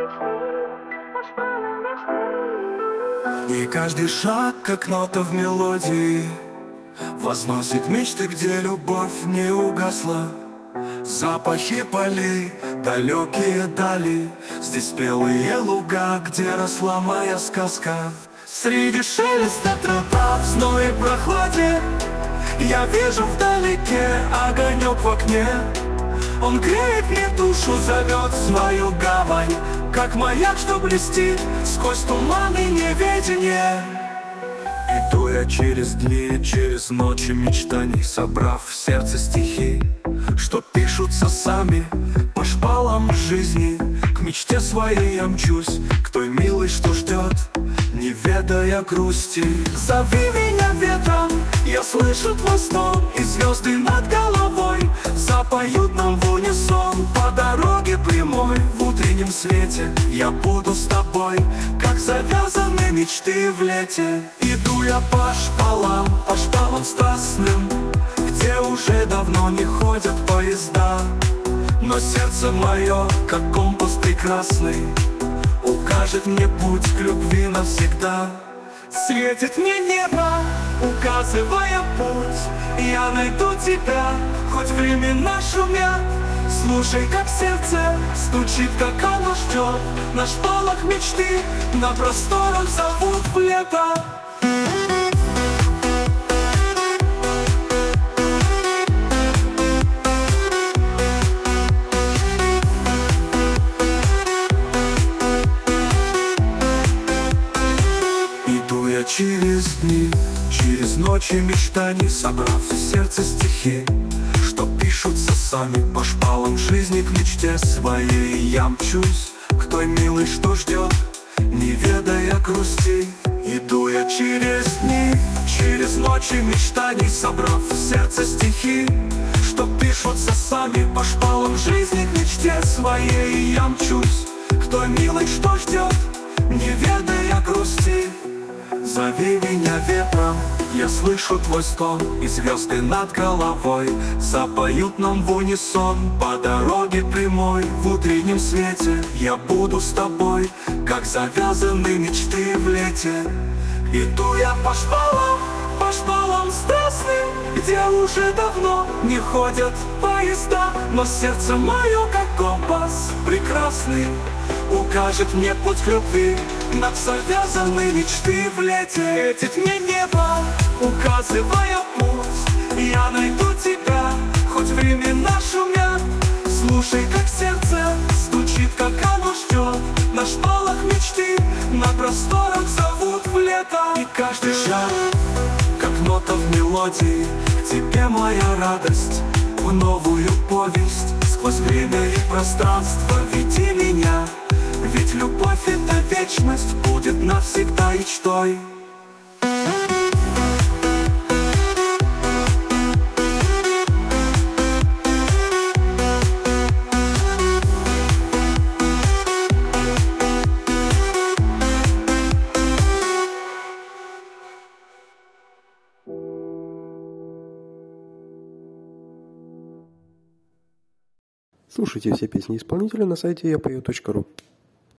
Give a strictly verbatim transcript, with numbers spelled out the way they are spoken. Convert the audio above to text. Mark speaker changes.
Speaker 1: И каждый шаг, как нота в мелодии, возносит мечты, где любовь не угасла. Запахи полей, далекие дали, здесь белые луга, где росла моя сказка. Среди шелеста трава, в зной и прохладе, я вижу вдалеке огонек в окне. Он греет мне душу, зовет в свою гавань, как маяк, что блестит сквозь туман и неведение. Иду я через дни, через ночи мечтаний, собрав в сердце стихи, что пишутся сами по шпалам жизни. К мечте своей я мчусь, к той милой, что ждет, не ведая грусти. Зови меня ветром, я слышу твой стон, и звезды над головой запоют нам в унисон. По дороге прямой, в утреннем свете, я буду с тобой, как завязаны мечты в лете. Иду я по шпалам, по шпалам страстным, где уже давно не ходят поезда. Но сердце мое, как компас прекрасный, укажет мне путь к любви навсегда. Светит мне небо, указывая путь, я найду тебя, хоть времена шумят. Слушай, как сердце стучит, как оно ждет, на шпалах мечты, на просторах зовут в лето. Через дни, через ночи мечтаний, собрав в сердце стихи, что пишутся сами по шпалам жизни. К мечте своей я мчусь, к той милой, что ждет, не ведая грусти. Иду я через дни, через ночи мечтаний, собрав в сердце стихи, что пишутся сами по шпалам жизни. К мечте своей я мчусь, к той милой, что ждет, не ведая грусти. Зови меня ветром, я слышу твой стон, и звезды над головой запоют нам в унисон. По дороге прямой, в утреннем свете, я буду с тобой, как завязаны мечты в лете. Иду я по шпалам, по шпалам страстным, где уже давно не ходят поезда. Но сердце мое, как компас прекрасный, укажет мне путь к любви, над завязаны мечты в лете. Светит мне небо, указывая путь, я найду тебя, хоть времена шумят. Слушай, как сердце стучит, как оно ждет, на шпалах мечты, на просторах зовут в лето. И каждый шаг, как нота в мелодии, к тебе моя радость, в новую повесть. Сквозь время и пространство веди меня, ведь любовь — это вечность, будет навсегда мечтой.
Speaker 2: Слушайте все песни исполнителя на сайте я пою точка ру.